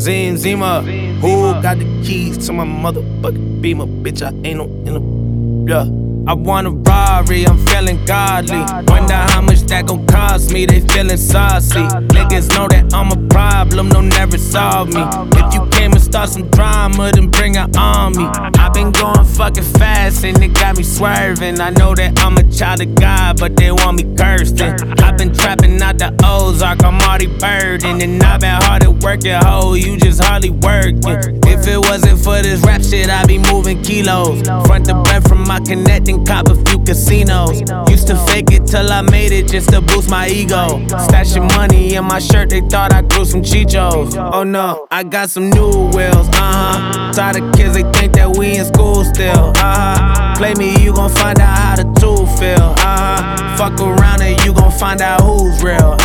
Zima. Who got the keys to my motherfucking Beamer? Bitch, I ain't no in a, yeah. I want a Rari, I'm feeling godly. Wonder how much that gon' cost me, they feeling saucy. Niggas know that I'm a problem, they'll never solve me. If you came and start some drama, then bring an army. I been going fucking fast and it got me swerving. I know that I'm a child of God, but they want me cursed. I been trapping out the Ozark, I'm already burdened. And I been hard at working, ho, you just hardly working. If it wasn't for this rap shit, I'd be moving kilos. Front to back from my connecting, cop a few casinos. Used to fake it till I made it just to boost my ego. Stashing money in my shirt, they thought I grew some chichos. Oh no, I got some new wheels, Tired of kids, they think that we in school still, Play me, you gon' find out how the two feel, Fuck around and you gon' find out who's real,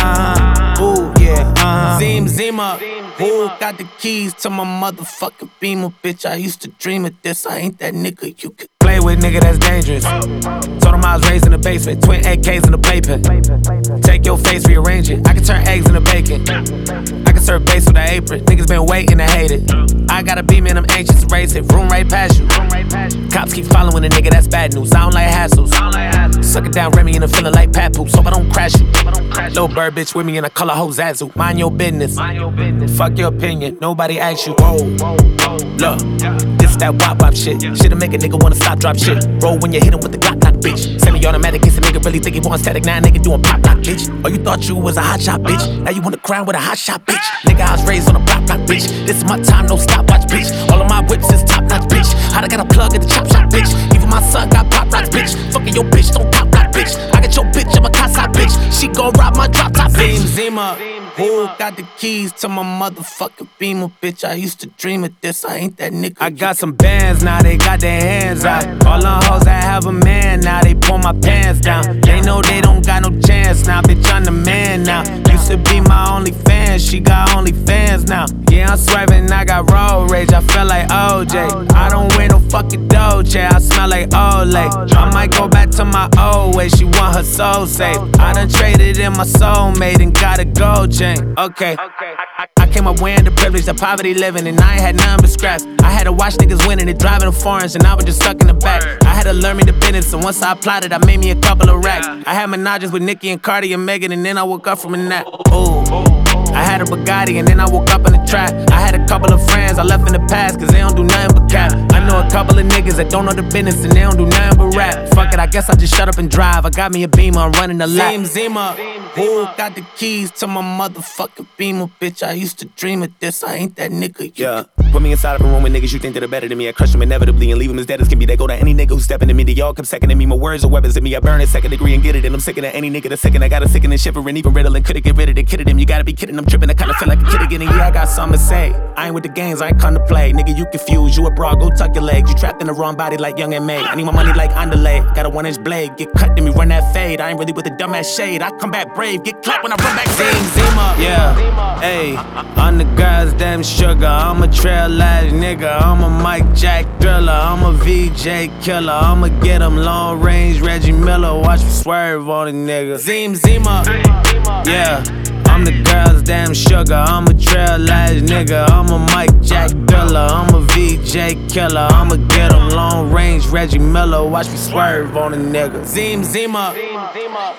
Ooh, yeah, Zima. Who got the keys to my motherfucking Beamer? Bitch, I used to dream of this, I ain't that nigga you could play with, nigga, that's dangerous. Told him I was raised in the basement, twin AKs in the playpen. Take your face, rearrange it, I can turn eggs into bacon. I can serve base with an apron, niggas been waiting to hate it. I got a beam and I'm anxious to race it, room right past you. Cops keep following a nigga, that's bad news, I don't like hassles. Suck it down Remy and I'm feeling like Papoose, hope I don't crash you. Little bird bitch with me and I call her hoe Zazu, mind your business. Fuck your opinion, nobody asks you. Whoa, look, this that wop shit. Shit'll make a nigga wanna stop, drop shit. Roll when you hit him with the Glock, bitch. Semi-automatic, case a nigga really think he want static. Now nigga doing pop, bitch. Oh, you thought you was a hot shot, bitch. Now you want to crown with a hot shot, bitch. Nigga, I was raised on a block, bitch. This is my time, no stopwatch, bitch. All of my whips is top notch, bitch. I got a plug at the chop shop, bitch. Even my son got pop rocks, bitch. Fucking your bitch, don't top block, bitch. I got your bitch, I'm a casa, bitch. She gon' rob my drop top, bitch. Zima. Who got the keys to my motherfucking Beamer? Bitch, I used to dream of this, I ain't that nigga. I got some bands now, they got their hands out. All the hoes that have a man now, they pull my pants down. They know they don't got no chance now, bitch, I'm the man now. Used to be my only fan, she got only fans now. Yeah, I'm swerving, I got road rage, I feel like OJ. I don't wear no fucking Dolce, I smell like Olay. I might go back to my old way, she want her soul safe. I done traded in my soulmate and got a gold chain. Okay, I came up wearing the privilege of poverty living, and I ain't had nothing but scraps. I had to watch niggas winning and driving the foreigns, and I was just stuck in the back. I had to learn me the business, and once I applied it, I made me a couple of racks. I had menages with Nicki and Cardi and Megan, and then I woke up from a nap. Ooh. I had a Bugatti and then I woke up in the trap. I had a couple of friends I left in the past, cause they don't do nothing but cap. I know a couple of niggas that don't know the business and they don't do nothing but rap. Fuck it, I guess I just shut up and drive. I got me a Beamer, I'm running the lap. Zima. Who got the keys to my motherfucking Beamer? Bitch, I used to dream of this, I ain't that nigga. Yeah, put me inside of a room with niggas you think that are better than me. I crush them inevitably and leave them as dead as can be. They go to any nigga who's stepping to me. They all come second to me. My words are weapons in me. I burn a second degree and get it. And I'm sicking at any nigga that's sicking. I got a sickin' and shivering, even riddling. Couldn't get rid of the kid of them. You gotta be kidding, I'm tripping. I kinda feel like a kid again. And yeah, I got something to say. I ain't with the games, I ain't come to play. Nigga, you confused, you a broad, go tuck your legs. You trapped in the wrong body like Young and May. I need my money like underlay. Got a 1-inch blade, get cut, then me run that fade. I ain't really with the dumbass shade. I come back brave, get clapped when I run back Zima. Yeah, hey, I'm the girl's damn sugar. I'm a trail ass nigga. I'm a Mike Jack thriller. I'm a VJ killer. I'ma get him long range Reggie Miller. Watch me swerve on a nigga. Zima. Yeah, I'm the girl's damn sugar. I'm a trail ass nigga. I'm a Mike Jack thriller. I'm a VJ killer. I'ma get him long range Reggie Miller. Watch me swerve on a nigga. Zima.